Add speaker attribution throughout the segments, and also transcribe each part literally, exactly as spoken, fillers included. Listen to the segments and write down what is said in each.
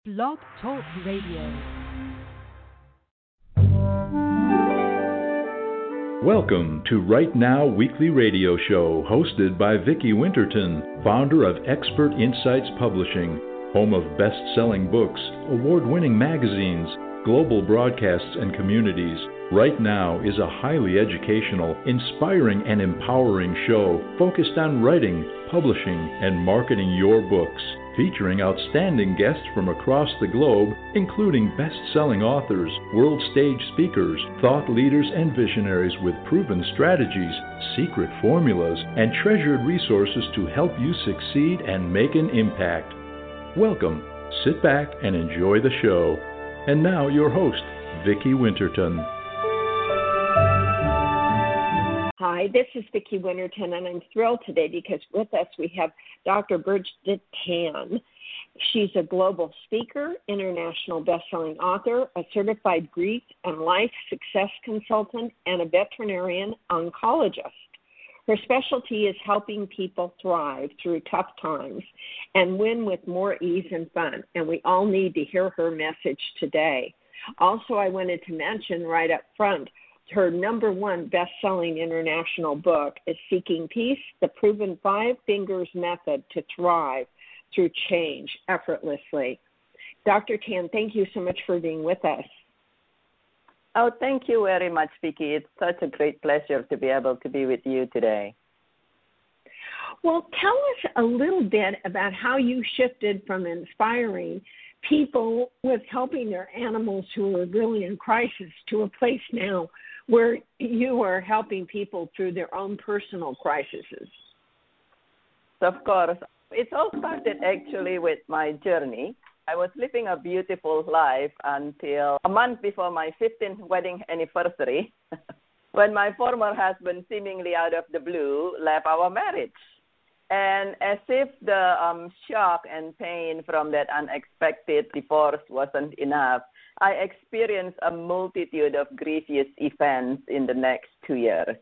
Speaker 1: Blog Talk Radio.
Speaker 2: Welcome to Right Now Weekly Radio Show, hosted by Vicki Winterton, founder of Expert Insights Publishing, home of best-selling books, award-winning magazines, global broadcasts, and communities. Right Now is a highly educational, inspiring, and empowering show focused on writing, publishing, and marketing your books, featuring outstanding guests from across the globe, including best-selling authors, world stage speakers, thought leaders, and visionaries with proven strategies, secret formulas, and treasured resources to help you succeed and make an impact. Welcome, sit back, and enjoy the show. And now your host, Vicki Winterton.
Speaker 3: Hi, this is Vicki Winterton, and I'm thrilled today because with us we have Doctor Bridget Tan. She's a global speaker, international best-selling author, a certified grief and life success consultant, and a veterinarian oncologist. Her specialty is helping people thrive through tough times and win with more ease and fun, and we all need to hear her message today. Also, I wanted to mention right up front, her number one best-selling international book is Seeking Peace, The Proven Five Fingers Method to Thrive Through Change Effortlessly. Doctor Tan, thank you so much for being with us.
Speaker 4: Oh, thank you very much, Vicki. It's such a great pleasure to be able to be with you today.
Speaker 3: Well, tell us a little bit about how you shifted from inspiring people with helping their animals who are really in crisis to a place now where you are helping people through their own personal crises.
Speaker 4: Of course. It all started actually with my journey. I was living a beautiful life until a month before my fifteenth wedding anniversary when my former husband seemingly out of the blue left our marriage. And as if the um, shock and pain from that unexpected divorce wasn't enough, I experienced a multitude of grievous events in the next two years.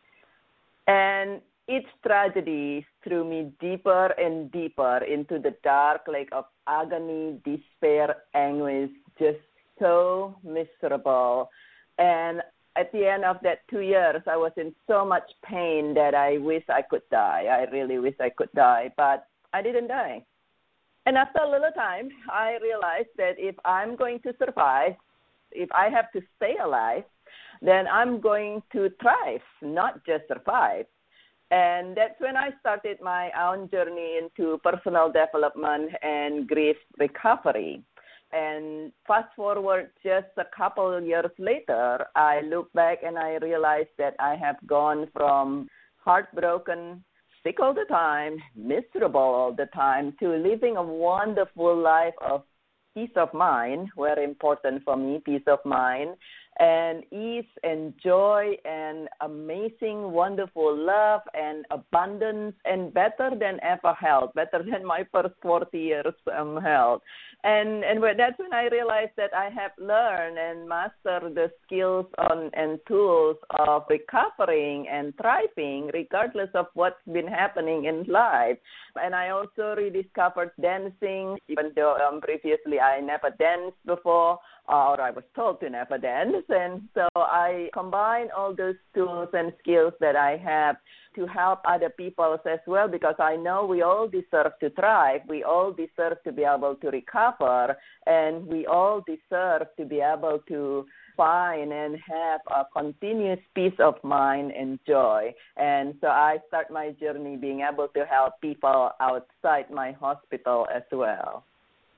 Speaker 4: And each tragedy threw me deeper and deeper into the dark lake of agony, despair, anguish, just so miserable. And at the end of that two years, I was in so much pain that I wish I could die. I really wish I could die, but I didn't die. And after a little time, I realized that if I'm going to survive, if I have to stay alive, then I'm going to thrive, not just survive. And that's when I started my own journey into personal development and grief recovery. And fast forward just a couple of years later, I look back and I realized that I have gone from heartbroken, sick all the time, miserable all the time, to living a wonderful life of peace of mind, very important for me, peace of mind, and ease and joy and amazing, wonderful love and abundance and better than ever health, better than my first forty years um, health. And and that's when I realized that I have learned and mastered the skills on, and tools of recovering and thriving regardless of what's been happening in life. And I also rediscovered dancing, even though um, previously I never danced before, or I was told to never dance. And so I combine all those tools and skills that I have to help other people as well, because I know we all deserve to thrive. We all deserve to be able to recover, and we all deserve to be able to find and have a continuous peace of mind and joy. And so I start my journey being able to help people outside my hospital as well.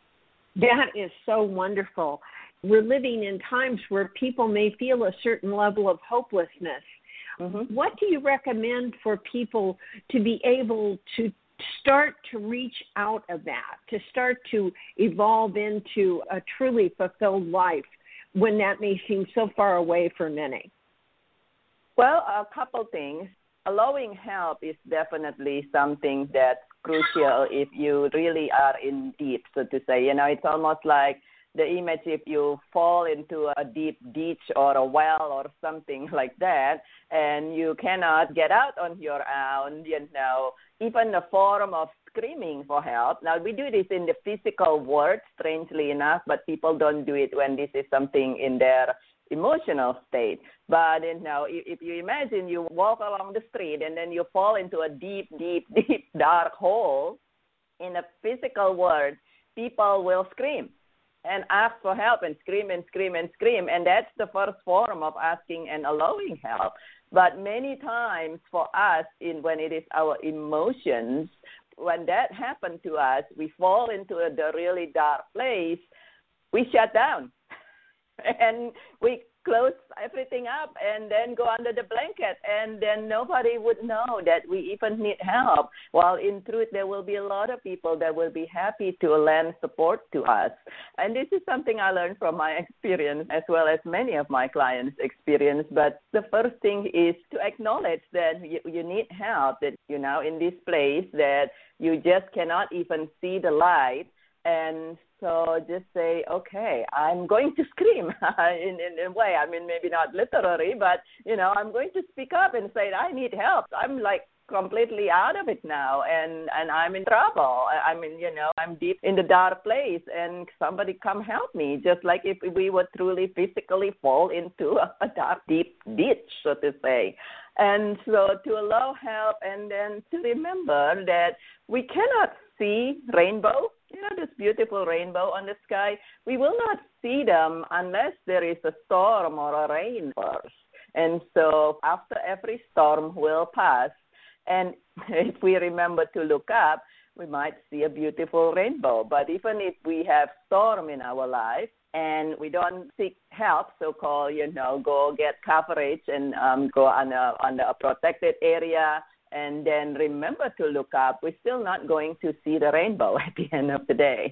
Speaker 3: That is so wonderful. We're living in times where people may feel a certain level of hopelessness. Mm-hmm. What do you recommend for people to be able to start to reach out of that, to start to evolve into a truly fulfilled life when that may seem so far away for many?
Speaker 4: Well, a couple things. Allowing help is definitely something that's crucial if you really are in deep, so to say. You know, it's almost like the image if you fall into a deep ditch or a well or something like that, and you cannot get out on your own, you know, even a form of screaming for help. Now, we do this in the physical world, strangely enough, but people don't do it when this is something in their emotional state. But you know, if, if you imagine you walk along the street and then you fall into a deep, deep, deep, dark hole, in a physical world, people will scream and ask for help and scream and scream and scream. And that's the first form of asking and allowing help. But many times for us, in when it is our emotions, when that happens to us, we fall into a, the really dark place, we shut down. And we close everything up and then go under the blanket, and then nobody would know that we even need help. While in truth, there will be a lot of people that will be happy to lend support to us. And this is something I learned from my experience as well as many of my clients' experience. But the first thing is to acknowledge that you, you need help, that you're now in this place that you just cannot even see the light. And so just say, okay, I'm going to scream in, in a way. I mean, maybe not literally, but, you know, I'm going to speak up and say, I need help. I'm like completely out of it now, and, and I'm in trouble. I mean, you know, I'm deep in the dark place, and somebody come help me, just like if we would truly physically fall into a, a dark, deep ditch, so to say. And so to allow help, and then to remember that we cannot see rainbow, you know, this beautiful rainbow on the sky. We will not see them unless there is a storm or a rain first. And so after every storm will pass, and if we remember to look up, we might see a beautiful rainbow. But even if we have storm in our life and we don't seek help, so-called, you know, go get coverage and um, go on a, on a protected area, and then remember to look up, we're still not going to see the rainbow at the end of the day.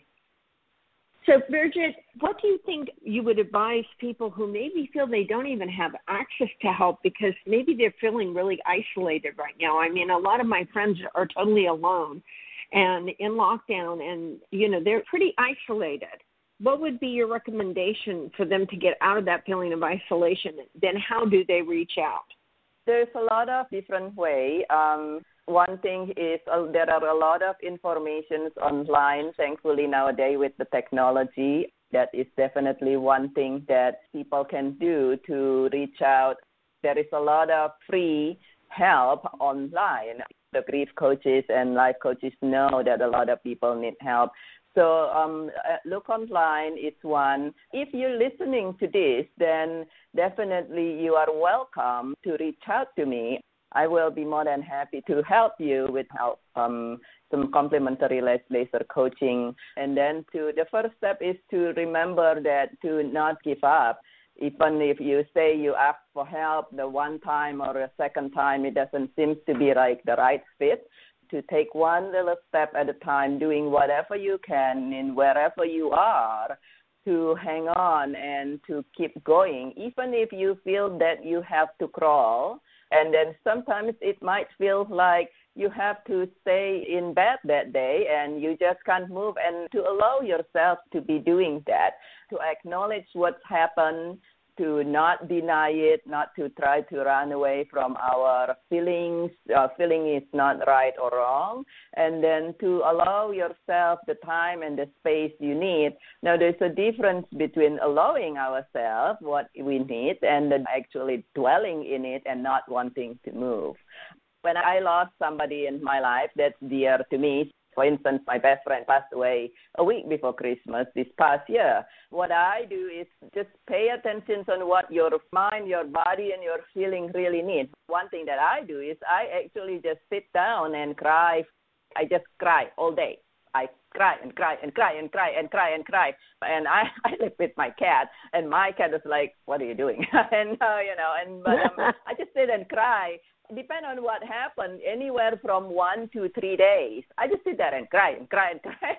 Speaker 3: So, Bridget, what do you think you would advise people who maybe feel they don't even have access to help because maybe they're feeling really isolated right now? I mean, a lot of my friends are totally alone and in lockdown, and, you know, they're pretty isolated. What would be your recommendation for them to get out of that feeling of isolation? Then how do they reach out?
Speaker 4: There's a lot of different ways. Um, one thing is uh, there are a lot of informations online, thankfully, nowadays with the technology. That is definitely one thing that people can do to reach out. There is a lot of free help online. The grief coaches and life coaches know that a lot of people need help. So um, look online is one. If you're listening to this, then definitely you are welcome to reach out to me. I will be more than happy to help you with help, um, some complimentary laser coaching. And then to the first step is to remember that to not give up. Even if you say you ask for help the one time or a second time, it doesn't seem to be like the right fit. To take one little step at a time, doing whatever you can in wherever you are to hang on and to keep going, even if you feel that you have to crawl. And then sometimes it might feel like you have to stay in bed that day and you just can't move, and to allow yourself to be doing that, to acknowledge what's happened, to not deny it, not to try to run away from our feelings. Uh, feeling is not right or wrong, and then to allow yourself the time and the space you need. Now, there's a difference between allowing ourselves what we need and then actually dwelling in it and not wanting to move. When I lost somebody in my life that's dear to me, for instance, my best friend passed away a week before Christmas this past year. What I do is just pay attention on what your mind, your body, and your feeling really need. One thing that I do is I actually just sit down and cry. I just cry all day. I cry and cry and cry and cry and cry and cry. And I, I live with my cat, and my cat is like, what are you doing? and, uh, you know, and but um, I just sit and cry. Depend on what happened, anywhere from one to three days. I just sit there and cry and cry and cry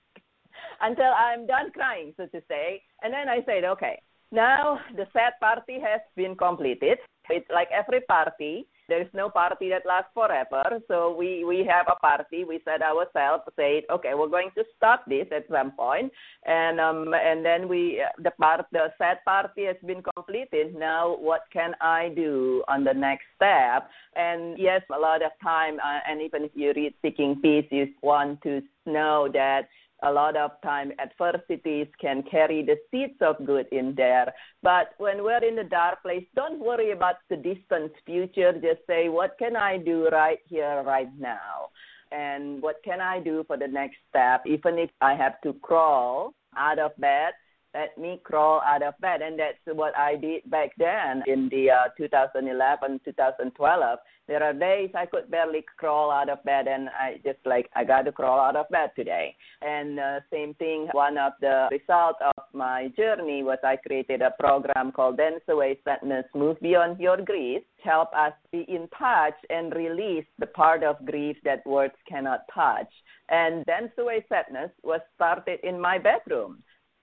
Speaker 4: until I'm done crying, so to say. And then I said, okay, now the sad party has been completed. It's like every party. There's no party that lasts forever. So we, we have a party. We set ourselves, say, okay, we're going to stop this at some point. And um, and then we the part the set party has been completed. Now what can I do on the next step? And yes, a lot of time, uh, and even if you read Seeking Peace, you want to know that a lot of time adversities can carry the seeds of good in there. But when we're in the dark place, don't worry about the distant future. Just say, what can I do right here, right now? And what can I do for the next step? Even if I have to crawl out of bed, let me crawl out of bed. And that's what I did back then in the uh, two thousand eleven, two thousand twelve. There are days I could barely crawl out of bed, and I just like, I got to crawl out of bed today. And uh, same thing, one of the results of my journey was I created a program called Dance Away Sadness, Move Beyond Your Grief, help us be in touch and release the part of grief that words cannot touch. And Dance Away Sadness was started in my bedroom.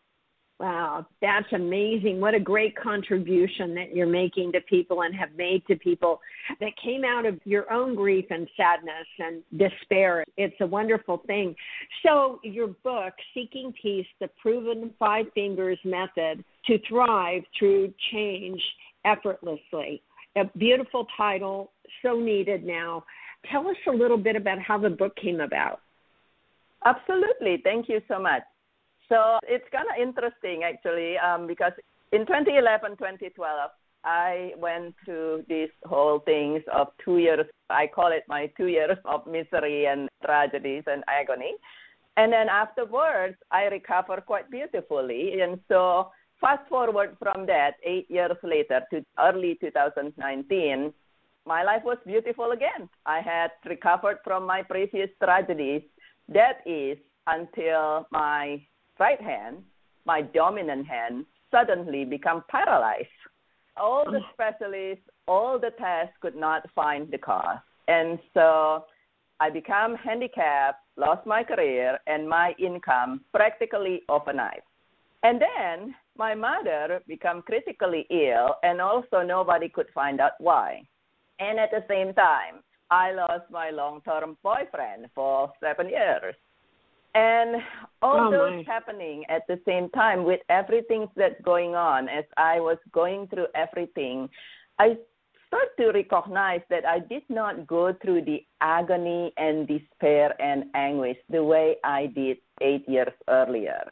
Speaker 3: Wow, that's amazing. What a great contribution that you're making to people and have made to people that came out of your own grief and sadness and despair. It's a wonderful thing. So your book, Seeking Peace, The Proven Five Fingers Method to Thrive Through Change Effortlessly. A beautiful title, so needed now. Tell us a little bit about how the book came about.
Speaker 4: Absolutely. Thank you so much. So it's kind of interesting, actually, um, because in twenty eleven, twenty twelve, I went through these whole things of two years. I call it my two years of misery and tragedies and agony. And then afterwards, I recovered quite beautifully. And so fast forward from that, eight years later to early two thousand nineteen, my life was beautiful again. I had recovered from my previous tragedies. That is until my right hand, my dominant hand, suddenly become paralyzed. All the specialists, all the tests could not find the cause. And so I became handicapped, lost my career, and my income practically overnight. And then my mother became critically ill, and also nobody could find out why. And at the same time, I lost my long-term boyfriend for seven years. And all
Speaker 3: oh
Speaker 4: those
Speaker 3: my.
Speaker 4: happening at the same time with everything that's going on, as I was going through everything, I start to recognize that I did not go through the agony and despair and anguish the way I did eight years earlier.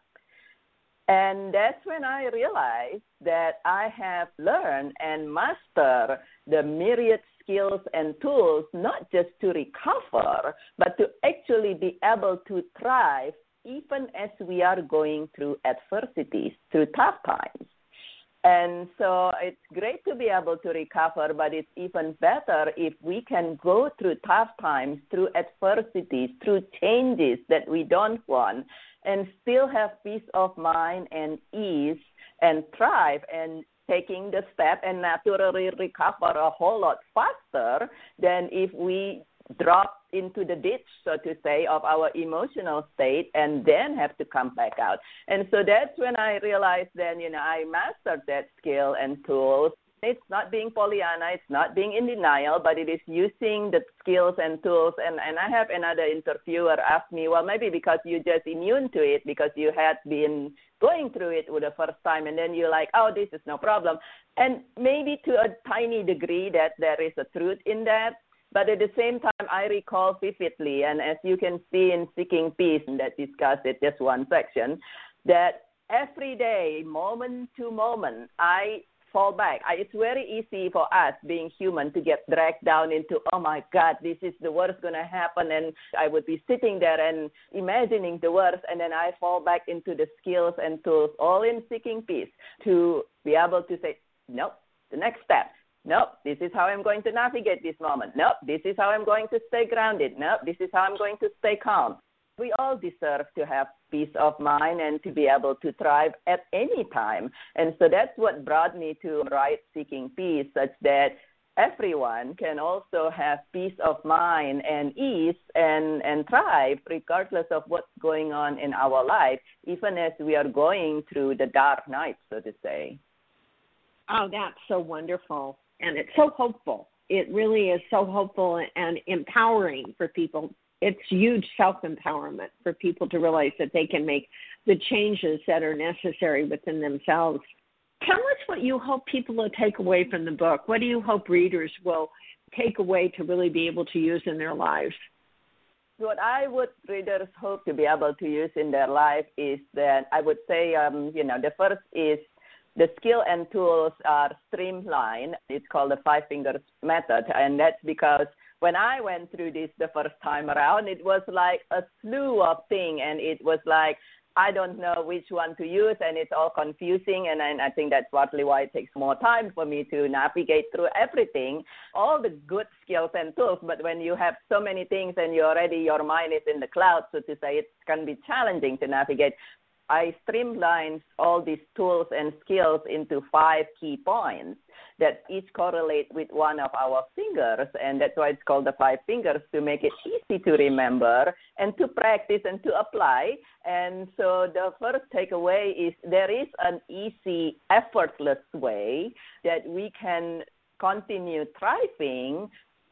Speaker 4: And that's when I realized that I have learned and mastered the myriad skills and tools, not just to recover, but to actually be able to thrive even as we are going through adversities, through tough times. And so it's great to be able to recover, but it's even better if we can go through tough times, through adversities, through changes that we don't want, and still have peace of mind and ease and thrive and taking the step and naturally recover a whole lot faster than if we drop into the ditch, so to say, of our emotional state and then have to come back out. And so that's when I realized then, you know, I mastered that skill and tools. It's not being Pollyanna, it's not being in denial, but it is using the skills and tools. And, and I have another interviewer ask me, well, maybe because you're just immune to it, because you had been going through it for the first time, and then you're like, oh, this is no problem. And maybe to a tiny degree that there is a truth in that. But at the same time, I recall vividly, and as you can see in Seeking Peace, that discussed it, just one section, that every day, moment to moment, I fall back. I, it's very easy for us, being human, to get dragged down into, oh my God, this is the worst going to happen. And I would be sitting there and imagining the worst, and then I fall back into the skills and tools, all in Seeking Peace, to be able to say, nope, the next step. Nope, this is how I'm going to navigate this moment. Nope, this is how I'm going to stay grounded. Nope, this is how I'm going to stay calm. We all deserve to have peace of mind and to be able to thrive at any time. And so that's what brought me to write Seeking Peace, such that everyone can also have peace of mind and ease and, and thrive regardless of what's going on in our life, even as we are going through the dark night, so to say.
Speaker 3: Oh, that's so wonderful. And it's so hopeful. it really is so hopeful and empowering for people. It's huge self-empowerment for people to realize that they can make the changes that are necessary within themselves. Tell us what you hope people will take away from the book. What do you hope readers will take away to really be able to use in their lives?
Speaker 4: What I would readers hope to be able to use in their life is that I would say, um, you know, the first is the skill and tools are streamlined. It's called the five fingers method. And that's because when I went through this the first time around, it was like a slew of things. And it was like, I don't know which one to use, and it's all confusing, and, and I think that's partly why it takes more time for me to navigate through everything, all the good skills and tools. But when you have so many things and you already, your mind is in the cloud, so to say, it can be challenging to navigate. I streamlined all these tools and skills into five key points that each correlate with one of our fingers, and that's why it's called the five fingers, to make it easy to remember and to practice and to apply. And so the first takeaway is there is an easy, effortless way that we can continue thriving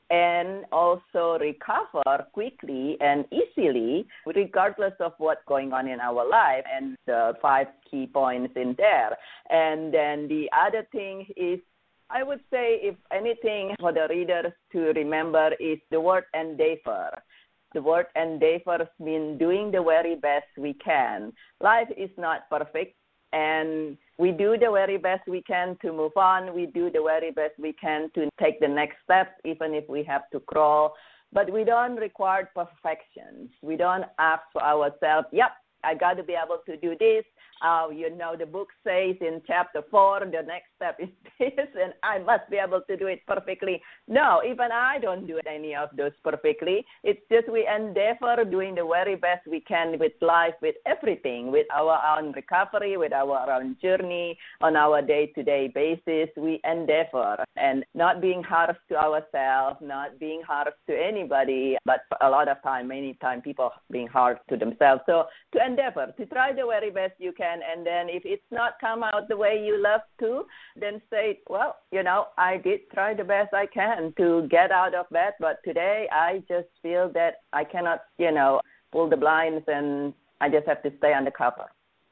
Speaker 4: and also recover quickly and easily, regardless of what's going on in our life, and the five key points in there. And then the other thing is, I would say, if anything for the readers to remember is the word endeavor. The word endeavor means doing the very best we can. Life is not perfect, and we do the very best we can to move on. We do the very best we can to take the next step, even if we have to crawl. But we don't require perfection. We don't ask for ourselves, yep, I got to be able to do this. Uh, you know, the book says in chapter four, the next step is this, and I must be able to do it perfectly. No, even I don't do any of those perfectly. It's just we endeavor doing the very best we can with life, with everything, with our own recovery, with our own journey, on our day-to-day basis. We endeavor, and not being harsh to ourselves, not being harsh to anybody, but a lot of time, many times, people being hard to themselves. So to endeavor, to try the very best you can. And then if it's not come out the way you love to, then say, well, you know, I did try the best I can to get out of bed, but today I just feel that I cannot, you know, pull the blinds and I just have to stay under cover.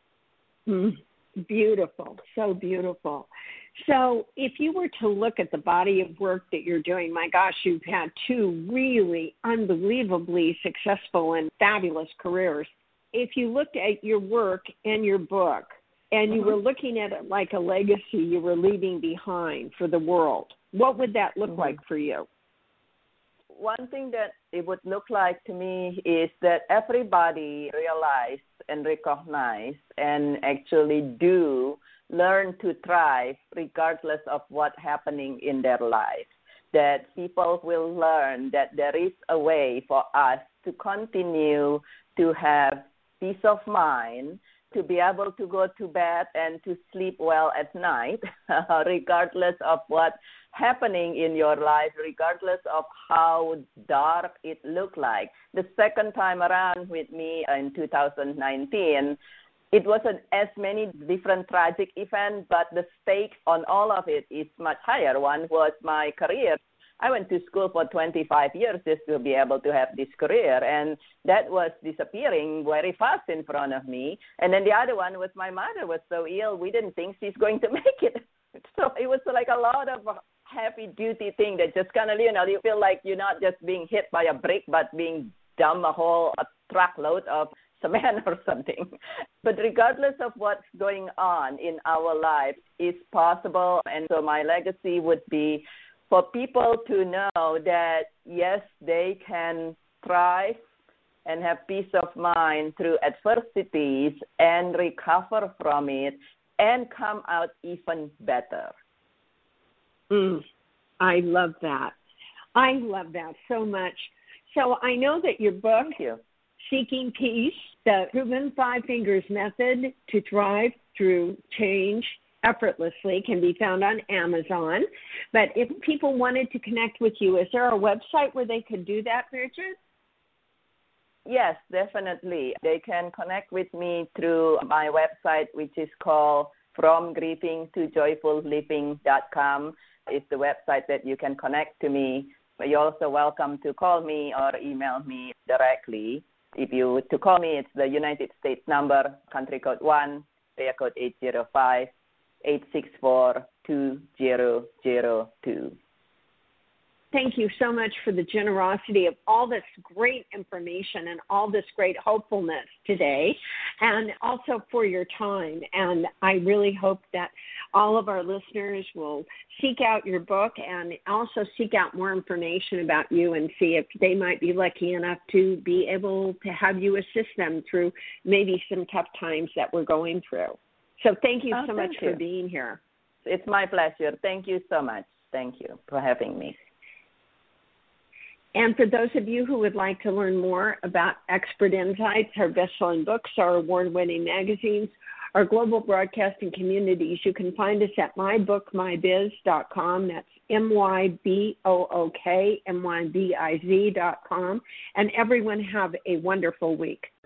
Speaker 3: Mm, beautiful. So beautiful. So if you were to look at the body of work that you're doing, my gosh, you've had two really unbelievably successful and fabulous careers. If you looked at your work and your book and you mm-hmm. were looking at it like a legacy you were leaving behind for the world, what would that look mm-hmm. like for you?
Speaker 4: One thing that it would look like to me is that everybody realize and recognize and actually do learn to thrive regardless of what's happening in their life. That people will learn that there is a way for us to continue to have peace of mind, to be able to go to bed and to sleep well at night, regardless of what's happening in your life, regardless of how dark it looked like. The second time around with me in two thousand nineteen, it wasn't as many different tragic events, but the stakes on all of it is much higher. One was my career. I went to school for twenty-five years just to be able to have this career, and that was disappearing very fast in front of me. And then the other one was my mother was so ill, we didn't think she's going to make it. So it was like a lot of heavy-duty thing that just kind of, you know, you feel like you're not just being hit by a brick, but being dumped a whole a truckload of cement or something. But regardless of what's going on in our lives, it's possible. And so my legacy would be for people to know that, yes, they can thrive and have peace of mind through adversities and recover from it and come out even better.
Speaker 3: Mm, I love that. I love that so much. So I know that your book,
Speaker 4: Thank you.
Speaker 3: Seeking Peace, the Proven Five Fingers Method to Thrive Through Change Effortlessly, can be found on Amazon. But if people wanted to connect with you, is there a website where they could do that, Bridget?
Speaker 4: Yes, definitely. They can connect with me through my website, which is called from grieving to joyful living dot com. is the website that you can connect to me. But you're also welcome to call me or email me directly. If you to call me, it's the United States number, country code one, area code eight zero five, eight six four, two zero zero two.
Speaker 3: Thank you so much for the generosity of all this great information and all this great hopefulness today, and also for your time. And I really hope that all of our listeners will seek out your book and also seek out more information about you and see if they might be lucky enough to be able to have you assist them through maybe some tough times that we're going through. So thank you
Speaker 4: oh,
Speaker 3: so much
Speaker 4: you.
Speaker 3: for being here.
Speaker 4: It's my pleasure. Thank you so much. Thank you for having me.
Speaker 3: And for those of you who would like to learn more about Expert Insights, our best-selling books, our award-winning magazines, our global broadcasting communities, you can find us at my book my biz dot com. That's M Y B O O K M Y B I Z dot com. And everyone have a wonderful week.